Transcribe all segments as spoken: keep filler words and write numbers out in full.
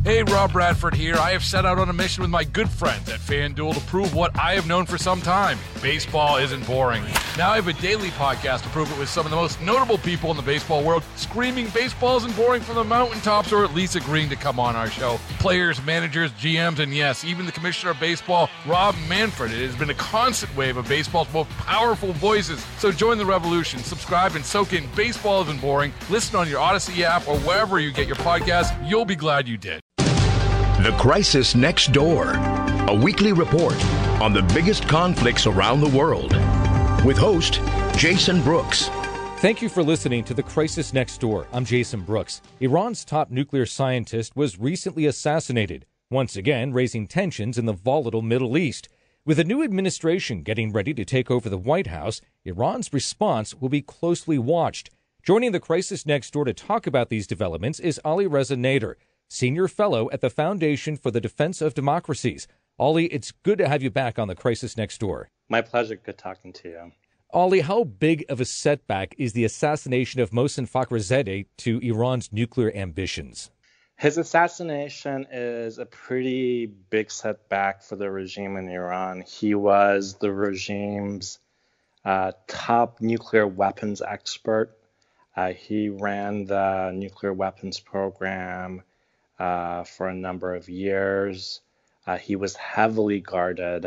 Hey, Rob Bradford here. I have set out on a mission with my good friends at FanDuel to prove what I have known for some time. Baseball isn't boring. Now I have a daily podcast to prove it with some of the most notable people in the baseball world, screaming baseball isn't boring from the mountaintops, or at least agreeing to come on our show. Players, managers, G Ms, and yes, even the commissioner of baseball, Rob Manfred. It has been a constant wave of baseball's most powerful voices. So join the revolution. Subscribe and soak in Baseball Isn't Boring. Listen on your Odyssey app or wherever you get your podcasts. You'll be glad you did. The Crisis Next Door, a weekly report on the biggest conflicts around the world, with host Jason Brooks. Thank you for listening to The Crisis Next Door. I'm Jason Brooks. Iran's top nuclear scientist was recently assassinated, once again raising tensions in the volatile Middle East. With a new administration getting ready to take over the White House, Iran's response will be closely watched. Joining The Crisis Next Door to talk about these developments is Ali Reza Nader, Senior Fellow at the Foundation for the Defense of Democracies. Ali, it's good to have you back on The Crisis Next Door. My pleasure. Good talking to you. Ali, how big of a setback is the assassination of Mohsen Fakhrizadeh to Iran's nuclear ambitions? His assassination is a pretty big setback for the regime in Iran. He was the regime's uh, top nuclear weapons expert. Uh, he ran the nuclear weapons program Uh, for a number of years. Uh, he was heavily guarded,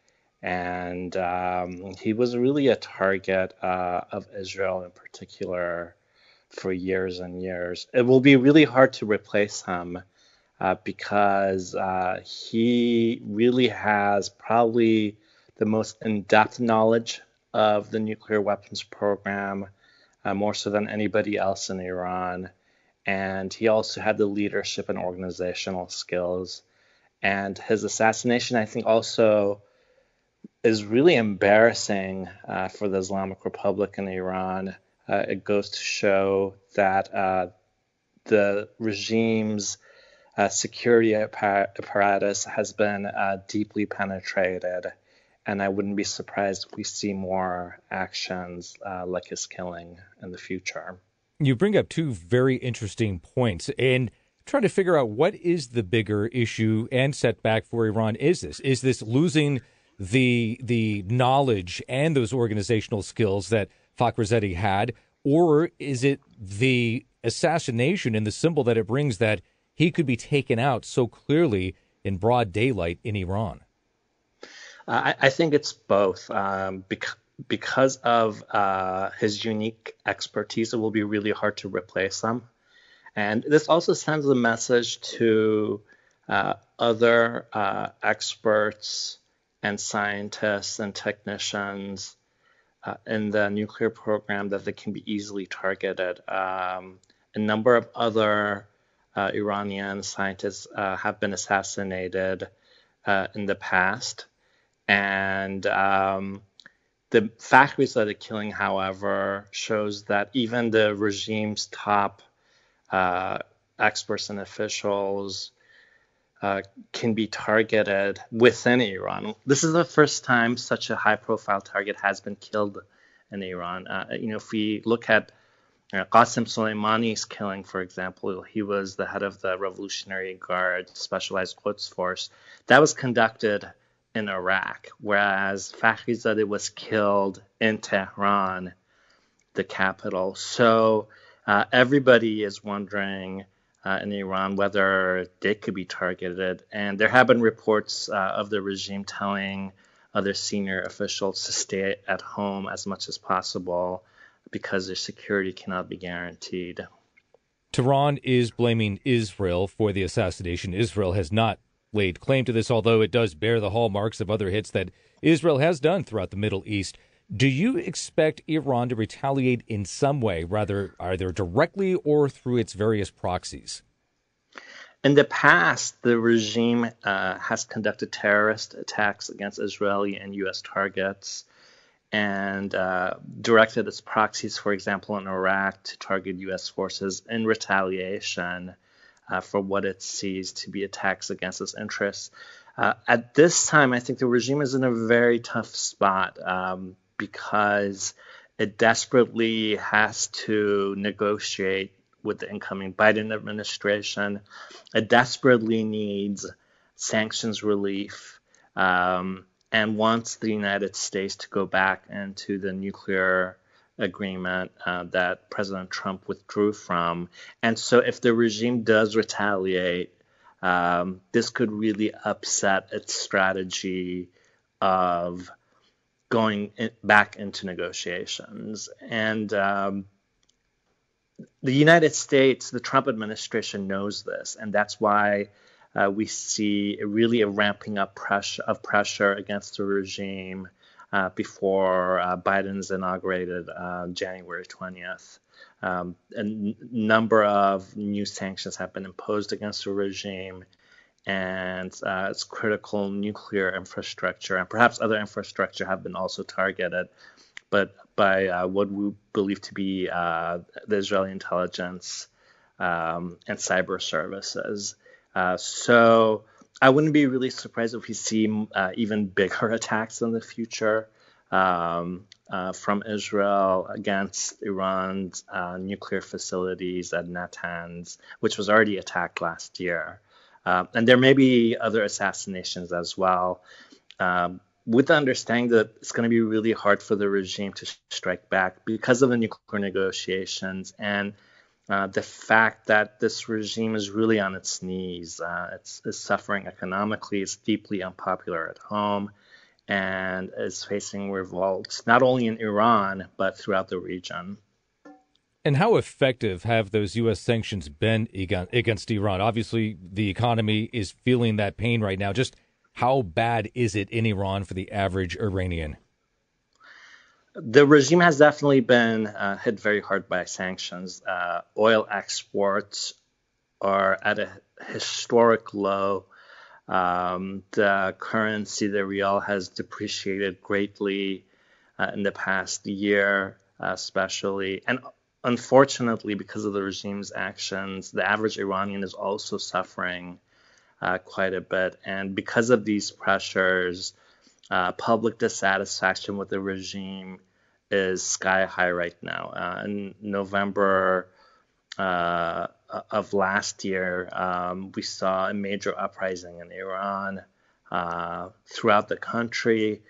and um, he was really a target uh, of Israel in particular for years and years. It will be really hard to replace him uh, because uh, he really has probably the most in-depth knowledge of the nuclear weapons program, uh, more so than anybody else in Iran. And he also had the leadership and organizational skills. And his assassination, I think, also is really embarrassing uh, for the Islamic Republic in Iran. Uh, it goes to show that uh, the regime's uh, security apparatus has been uh, deeply penetrated. And I wouldn't be surprised if we see more actions uh, like his killing in the future. You bring up two very interesting points, and trying to figure out what is the bigger issue and setback for Iran. Is this is this losing the the knowledge and those organizational skills that Fakhrizadeh had, or is it the assassination and the symbol that it brings that he could be taken out so clearly in broad daylight in Iran? Uh, I, I think it's both. Um, because Because of uh, his unique expertise, it will be really hard to replace him. And this also sends a message to uh, other uh, experts and scientists and technicians uh, in the nuclear program that they can be easily targeted. Um, a number of other uh, Iranian scientists uh, have been assassinated uh, in the past. And um, The Fakhrizadeh killing, however, shows that even the regime's top uh, experts and officials uh, can be targeted within Iran. This is the first time such a high-profile target has been killed in Iran. Uh, you know, if we look at uh, Qasem Soleimani's killing, for example, he was the head of the Revolutionary Guard Specialized Quds Force. That was conducted in Iraq, whereas Fakhrizadeh was killed in Tehran, the capital. So uh, everybody is wondering uh, in Iran whether they could be targeted. And there have been reports uh, of the regime telling other senior officials to stay at home as much as possible because their security cannot be guaranteed. Tehran is blaming Israel for the assassination. Israel has not laid claim to this, although it does bear the hallmarks of other hits that Israel has done throughout the Middle East. Do you expect Iran to retaliate in some way, rather either directly or through its various proxies? In the past, the regime uh, has conducted terrorist attacks against Israeli and U S targets and uh, directed its proxies, for example, in Iraq to target U S forces in retaliation Uh, for what it sees to be attacks against its interests. Uh, at this time, I think the regime is in a very tough spot um, because it desperately has to negotiate with the incoming Biden administration. It desperately needs sanctions relief um, and wants the United States to go back into the nuclear agreement uh, that President Trump withdrew from. And so if the regime does retaliate, um, this could really upset its strategy of going in, back into negotiations. And um, the United States, the Trump administration knows this, and that's why uh, we see really a ramping up pressure of pressure against the regime uh, before uh, Biden's inaugurated uh, January twentieth. Um, a n- number of new sanctions have been imposed against the regime, and uh, its critical nuclear infrastructure and perhaps other infrastructure have been also targeted, but by uh, what we believe to be uh, the Israeli intelligence um, and cyber services. Uh, so I wouldn't be really surprised if we see uh, even bigger attacks in the future um, uh, from Israel against Iran's uh, nuclear facilities at Natanz, which was already attacked last year. Uh, and there may be other assassinations as well, um, with the understanding that it's going to be really hard for the regime to strike back because of the nuclear negotiations and uh, the fact that this regime is really on its knees. Uh, it's, it's suffering economically, it's deeply unpopular at home, and is facing revolts not only in Iran, but throughout the region. And how effective have those U S sanctions been against Iran? Obviously, the economy is feeling that pain right now. Just how bad is it in Iran for the average Iranian? The regime has definitely been uh, hit very hard by sanctions. Uh, oil exports are at a historic low. Um, the currency, the rial, has depreciated greatly uh, in the past year, uh, especially. And unfortunately, because of the regime's actions, the average Iranian is also suffering uh, quite a bit. And because of these pressures, uh, public dissatisfaction with the regime is sky high right now. Uh, in November uh, of last year, um, we saw a major uprising in Iran uh, throughout the country.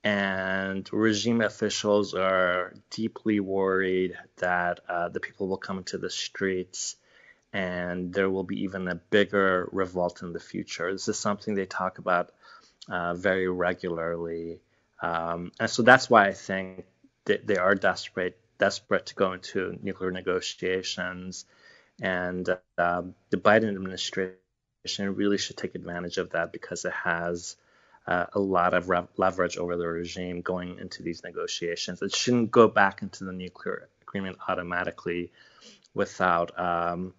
And regime officials are deeply worried that uh, the people will come into the streets and there will be even a bigger revolt in the future. This is something they talk about uh, very regularly. Um, and so that's why I think that they are desperate, desperate to go into nuclear negotiations. And uh, the Biden administration really should take advantage of that because it has Uh, a lot of re- leverage over the regime going into these negotiations. It shouldn't go back into the nuclear agreement automatically without um,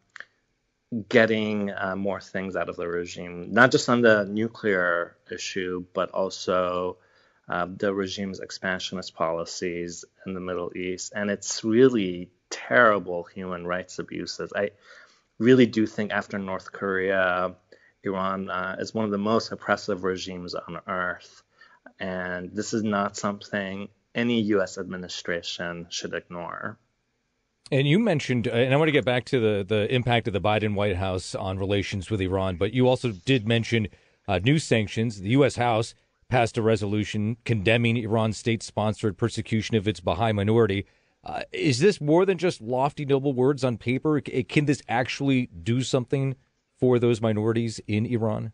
getting uh, more things out of the regime, not just on the nuclear issue, but also uh, the regime's expansionist policies in the Middle East. And it's really terrible human rights abuses. I really do think after North Korea, Iran uh, is one of the most oppressive regimes on earth, and this is not something any U S administration should ignore. And you mentioned, and I want to get back to the, the impact of the Biden White House on relations with Iran, but you also did mention uh, new sanctions. The U S House passed a resolution condemning Iran's state-sponsored persecution of its Baha'i minority. Uh, is this more than just lofty, noble words on paper? Can this actually do something for those minorities in Iran?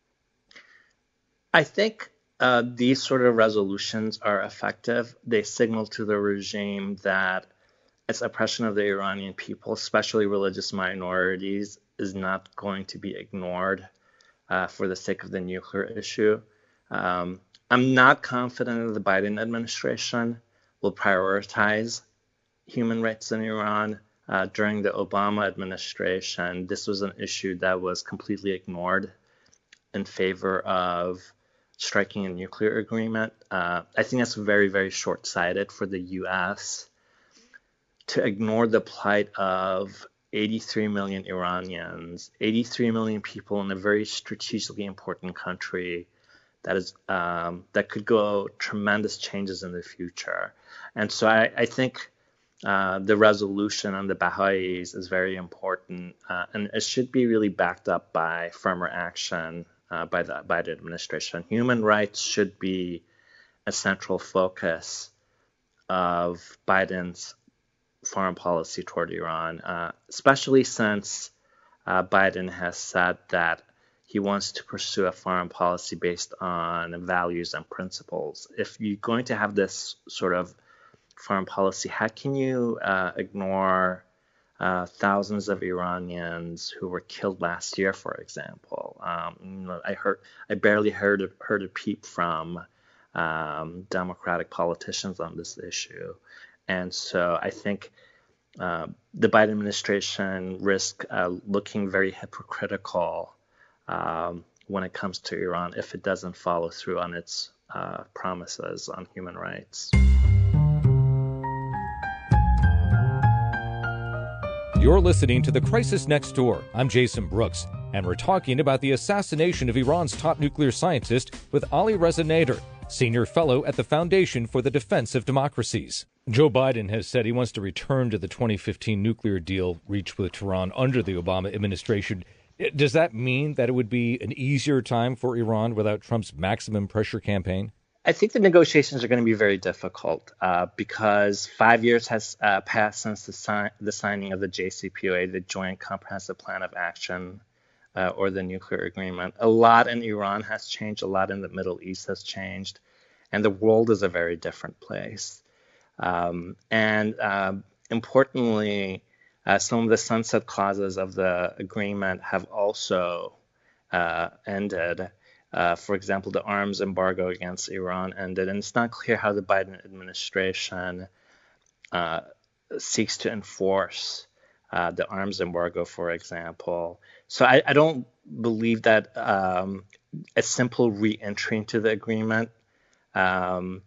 I think uh, these sort of resolutions are effective. They signal to the regime that its oppression of the Iranian people, especially religious minorities, is not going to be ignored uh, for the sake of the nuclear issue. Um, I'm not confident that the Biden administration will prioritize human rights in Iran. Uh, during the Obama administration, this was an issue that was completely ignored in favor of striking a nuclear agreement. Uh, I think that's very, very short-sighted for the U S to ignore the plight of eighty-three million Iranians, eighty-three million people in a very strategically important country that is um, that could go tremendous changes in the future. And so I, I think uh, the resolution on the Baha'is is very important, uh, and it should be really backed up by firmer action uh, by the Biden administration. Human rights should be a central focus of Biden's foreign policy toward Iran, uh, especially since uh, Biden has said that he wants to pursue a foreign policy based on values and principles. If you're going to have this sort of foreign policy, how can you uh, ignore uh, thousands of Iranians who were killed last year, for example? Um, you know, I heard, I barely heard a, heard a peep from um, Democratic politicians on this issue, and so I think uh, the Biden administration risks uh, looking very hypocritical Um, when it comes to Iran if it doesn't follow through on its uh, promises on human rights. You're listening to The Crisis Next Door. I'm Jason Brooks, and we're talking about the assassination of Iran's top nuclear scientist with Ali Reza Nader, senior fellow at the Foundation for the Defense of Democracies. Joe Biden has said he wants to return to the twenty fifteen nuclear deal reached with Tehran under the Obama administration. Does that mean that it would be an easier time for Iran without Trump's maximum pressure campaign? I think the negotiations are going to be very difficult uh, because five years has uh, passed since the, si- the signing of the J C P O A, the Joint Comprehensive Plan of Action, uh, or the nuclear agreement. A lot in Iran has changed, a lot in the Middle East has changed, and the world is a very different place. Um, and uh, importantly, Uh, some of the sunset clauses of the agreement have also uh, ended. Uh, for example, the arms embargo against Iran ended, and it's not clear how the Biden administration uh, seeks to enforce uh, the arms embargo, for example. So I, I don't believe that um, a simple re-entry into the agreement um,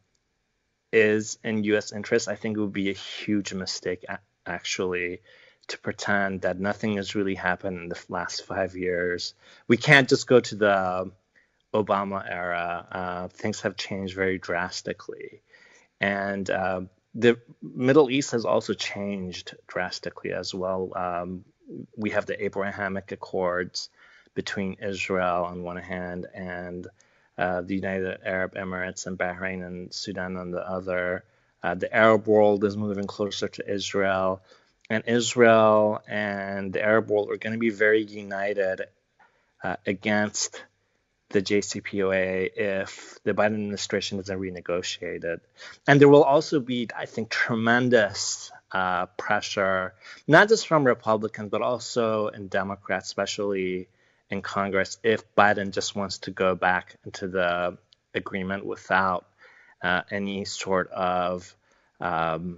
is in U S interest. I think it would be a huge mistake, actually, to pretend that nothing has really happened in the last five years. We can't just go to the Obama era. Uh, things have changed very drastically. And uh, the Middle East has also changed drastically as well. Um, we have the Abrahamic Accords between Israel on one hand and uh, the United Arab Emirates and Bahrain and Sudan on the other. Uh, the Arab world is moving closer to Israel. And Israel and the Arab world are going to be very united uh, against the J C P O A if the Biden administration doesn't renegotiate it. And there will also be, I think, tremendous uh, pressure, not just from Republicans, but also in Democrats, especially in Congress, if Biden just wants to go back into the agreement without uh, any sort of um,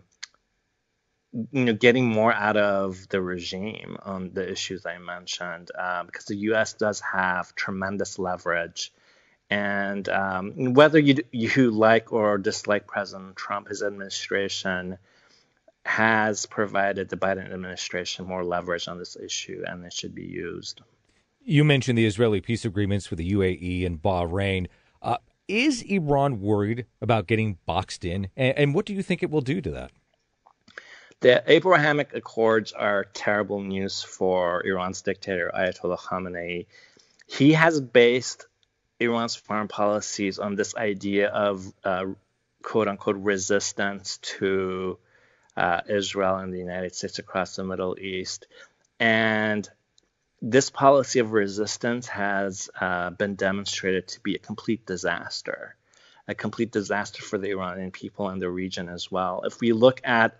you know, getting more out of the regime on the issues I mentioned, uh, because the U S does have tremendous leverage. And um, whether you you like or dislike President Trump, his administration has provided the Biden administration more leverage on this issue, and it should be used. You mentioned the Israeli peace agreements with the U A E and Bahrain. Uh, is Iran worried about getting boxed in? And, and what do you think it will do to that? The Abrahamic Accords are terrible news for Iran's dictator, Ayatollah Khamenei. He has based Iran's foreign policies on this idea of uh, quote-unquote resistance to uh, Israel and the United States across the Middle East. And this policy of resistance has uh, been demonstrated to be a complete disaster, a complete disaster for the Iranian people and the region as well. If we look at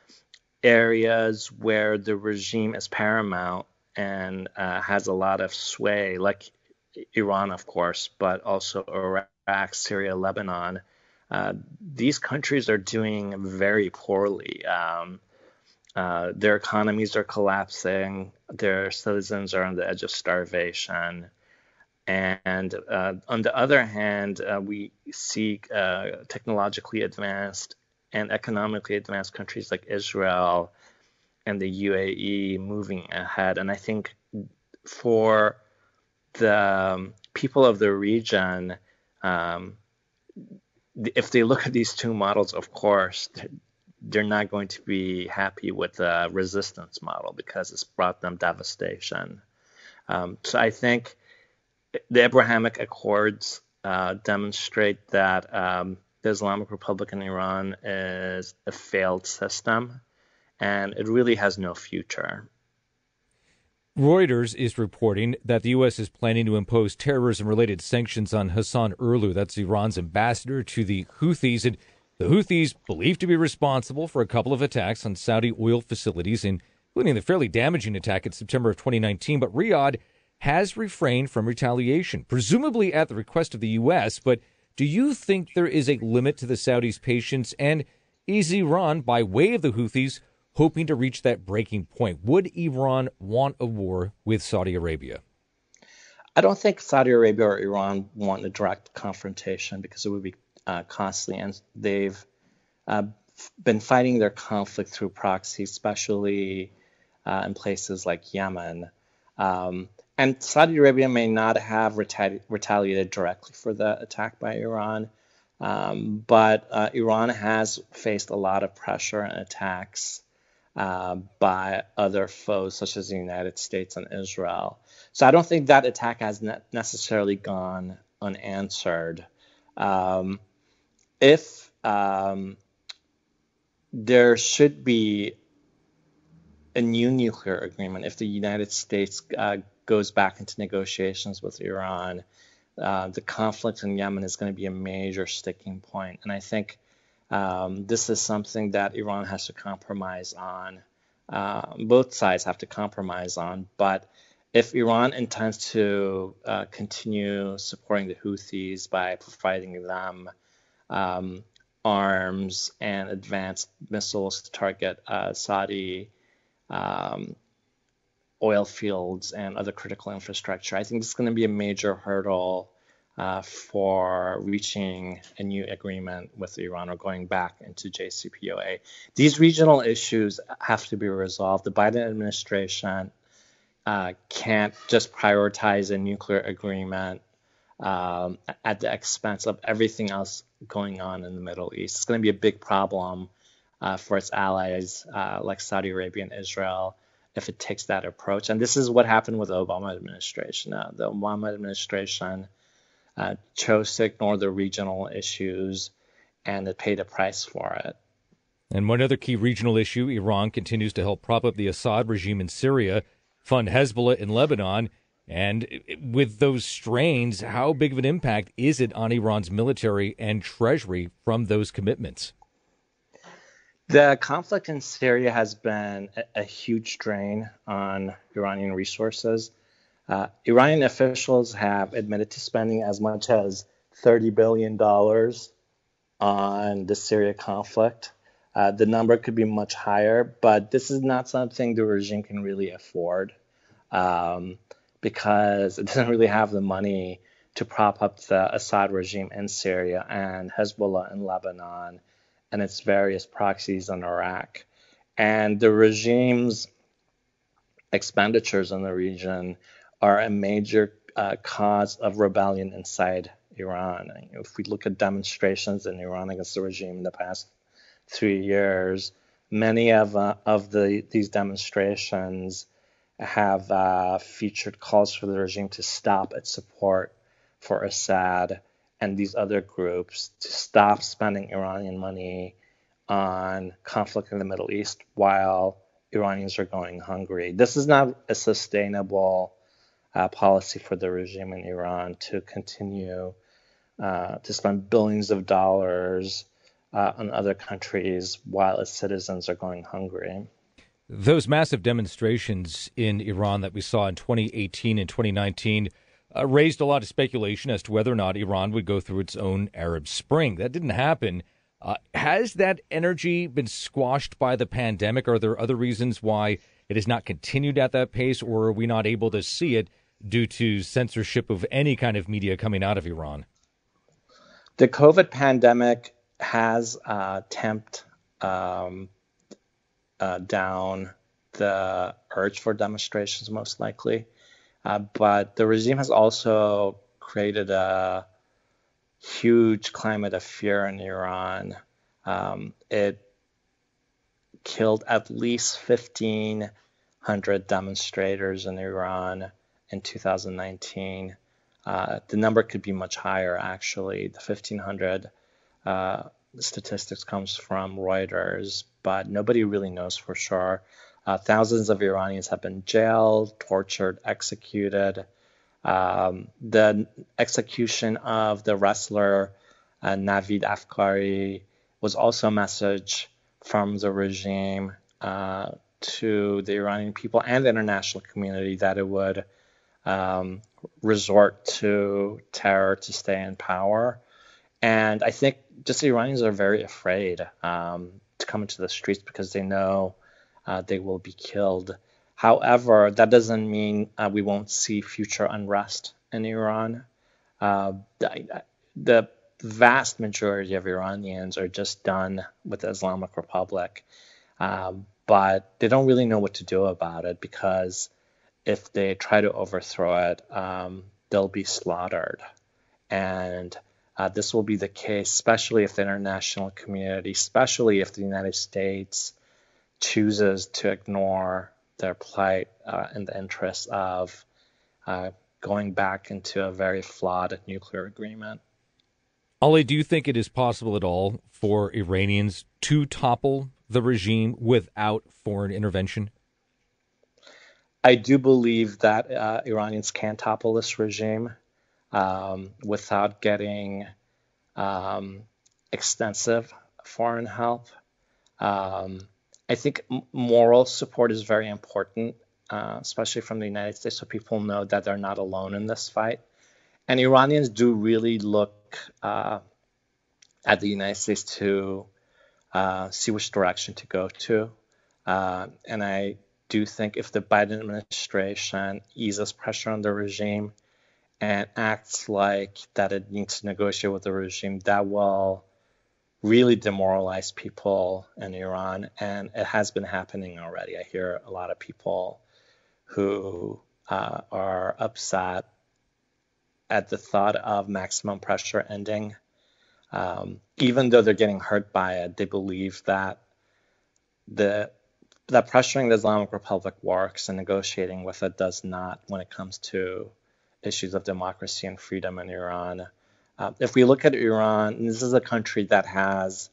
areas where the regime is paramount and uh, has a lot of sway, like Iran, of course, but also Iraq, Syria, Lebanon, uh, these countries are doing very poorly. Um, uh, their economies are collapsing. Their citizens are on the edge of starvation. And uh, on the other hand, uh, we see uh, technologically advanced and economically advanced countries like Israel and the U A E moving ahead. And I think for the um, people of the region, um, if they look at these two models, of course, they're not going to be happy with the resistance model because it's brought them devastation. Um, so I think the Abrahamic Accords uh, demonstrate that um, the Islamic Republic in Iran is a failed system, and it really has no future. Reuters is reporting that the U S is planning to impose terrorism-related sanctions on Hassan Irlou. That's Iran's ambassador to the Houthis. And the Houthis believed to be responsible for a couple of attacks on Saudi oil facilities, including the fairly damaging attack in September of twenty nineteen. But Riyadh has refrained from retaliation, presumably at the request of the U S. But do you think there is a limit to the Saudis' patience? And is Iran, by way of the Houthis, hoping to reach that breaking point? Would Iran want a war with Saudi Arabia? I don't think Saudi Arabia or Iran want a direct confrontation because it would be uh, costly, and they've uh, been fighting their conflict through proxy, especially uh, in places like Yemen. Um, and Saudi Arabia may not have retali- retaliated directly for the attack by Iran, um, but uh, Iran has faced a lot of pressure and attacks Uh, by other foes such as the United States and Israel. So I don't think that attack has ne- necessarily gone unanswered. Um, if um, there should be a new nuclear agreement, if the United States uh, goes back into negotiations with Iran, uh, the conflict in Yemen is going to be a major sticking point. And I think Um, this is something that Iran has to compromise on. Uh, both sides have to compromise on. But if Iran intends to uh, continue supporting the Houthis by providing them um, arms and advanced missiles to target uh, Saudi um, oil fields and other critical infrastructure, I think this is going to be a major hurdle Uh, for reaching a new agreement with Iran or going back into J C P O A. These regional issues have to be resolved. The Biden administration uh, can't just prioritize a nuclear agreement um, at the expense of everything else going on in the Middle East. It's going to be a big problem uh, for its allies uh, like Saudi Arabia and Israel if it takes that approach. And this is what happened with the Obama administration. Uh, the Obama administration Uh, chose to ignore the regional issues, and it paid a price for it. And one other key regional issue, Iran continues to help prop up the Assad regime in Syria, fund Hezbollah in Lebanon. And with those strains, how big of an impact is it on Iran's military and treasury from those commitments? The conflict in Syria has been a, a huge drain on Iranian resources. Uh, Iranian officials have admitted to spending as much as thirty billion dollars on the Syria conflict. Uh, the number could be much higher, but this is not something the regime can really afford um, because it doesn't really have the money to prop up the Assad regime in Syria and Hezbollah in Lebanon and its various proxies in Iraq. And the regime's expenditures in the region are a major uh, cause of rebellion inside Iran. If we look at demonstrations in Iran against the regime in the past three years, many of uh, of the these demonstrations have uh, featured calls for the regime to stop its support for Assad and these other groups, to stop spending Iranian money on conflict in the Middle East while Iranians are going hungry. This is not a sustainable Uh, policy for the regime in Iran to continue uh, to spend billions of dollars uh, on other countries while its citizens are going hungry. Those massive demonstrations in Iran that we saw in twenty eighteen and twenty nineteen uh, raised a lot of speculation as to whether or not Iran would go through its own Arab Spring. That didn't happen. Uh, has that energy been squashed by the pandemic? Are there other reasons why it has not continued at that pace, or are we not able to see it due to censorship of any kind of media coming out of Iran? The COVID pandemic has uh, tamped um, uh, down the urge for demonstrations, most likely. Uh, but the regime has also created a huge climate of fear in Iran. Um, it killed at least fifteen hundred demonstrators in Iran in two thousand nineteen. Uh, the number could be much higher, actually. The fifteen hundred uh, statistics comes from Reuters, but nobody really knows for sure. Uh, thousands of Iranians have been jailed, tortured, executed. Um, the execution of the wrestler uh, Navid Afkari was also a message from the regime uh, to the Iranian people and the international community that it would um, resort to terror to stay in power. And I think just the Iranians are very afraid um, to come into the streets because they know uh, they will be killed. However, that doesn't mean uh, we won't see future unrest in Iran. Uh, the, the vast majority of Iranians are just done with the Islamic Republic, um, but they don't really know what to do about it because if they try to overthrow it, um, they'll be slaughtered. And uh, this will be the case, especially if the international community, especially if the United States chooses to ignore their plight uh, in the interest of uh, going back into a very flawed nuclear agreement. Ali, do you think it is possible at all for Iranians to topple the regime without foreign intervention? I do believe that uh, Iranians can topple this regime um, without getting um, extensive foreign help. Um, I think moral support is very important, uh, especially from the United States, so people know that they're not alone in this fight. And Iranians do really look uh, at the United States to uh, see which direction to go to. Uh, and I do think if the Biden administration eases pressure on the regime and acts like that it needs to negotiate with the regime, that will really demoralize people in Iran. And it has been happening already. I hear a lot of people who uh, are upset at the thought of maximum pressure ending. Um, even though they're getting hurt by it, they believe that the that pressuring the Islamic Republic works and negotiating with it does not when it comes to issues of democracy and freedom in Iran. Uh, if we look at Iran, this is a country that has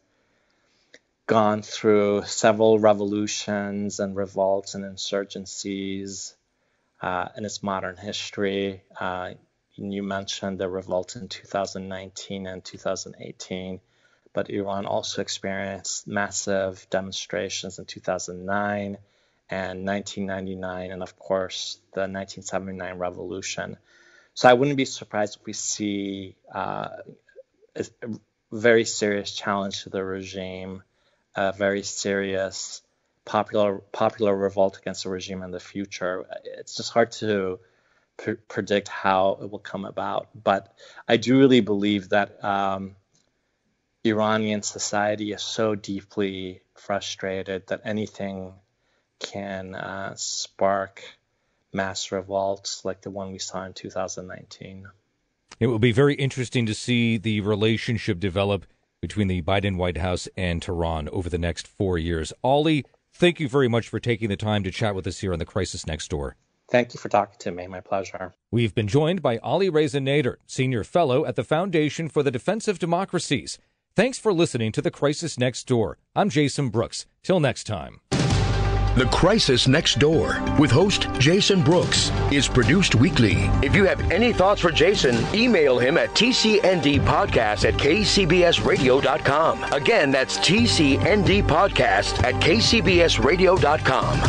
gone through several revolutions and revolts and insurgencies uh, in its modern history. Uh, you mentioned the revolt in two thousand nineteen and two thousand eighteen, but Iran also experienced massive demonstrations in two thousand nine and nineteen ninety-nine, and of course the nineteen seventy-nine revolution. So I wouldn't be surprised if we see uh, a very serious challenge to the regime, a very serious popular popular revolt against the regime in the future. It's just hard to pr- predict how it will come about. But I do really believe that um, Iranian society is so deeply frustrated that anything can uh, spark mass revolts like the one we saw in two thousand nineteen. It will be very interesting to see the relationship develop between the Biden White House and Tehran over the next four years. Ali, thank you very much for taking the time to chat with us here on The Crisis Next Door. Thank you for talking to me. My pleasure. We've been joined by Ali Reza Nader, Senior Fellow at the Foundation for the Defense of Democracies. Thanks for listening to The Crisis Next Door. I'm Jason Brooks. Till next time. The Crisis Next Door with host Jason Brooks is produced weekly. If you have any thoughts for Jason, email him at t c n d podcast at k c b s radio dot com. Again, that's t c n d podcast at k c b s radio dot com.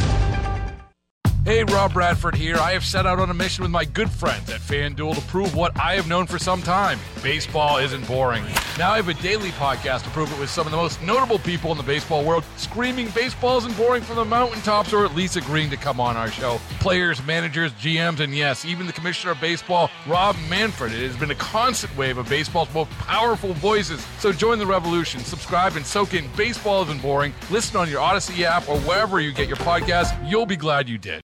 Hey, Rob Bradford here. I have set out on a mission with my good friends at FanDuel to prove what I have known for some time. Baseball isn't boring. Now I have a daily podcast to prove it with some of the most notable people in the baseball world, screaming baseball isn't boring from the mountaintops, or at least agreeing to come on our show. Players, managers, G Ms, and yes, even the commissioner of baseball, Rob Manfred. It has been a constant wave of baseball's most powerful voices. So join the revolution. Subscribe and soak in Baseball Isn't Boring. Listen on your Odyssey app or wherever you get your podcasts. You'll be glad you did.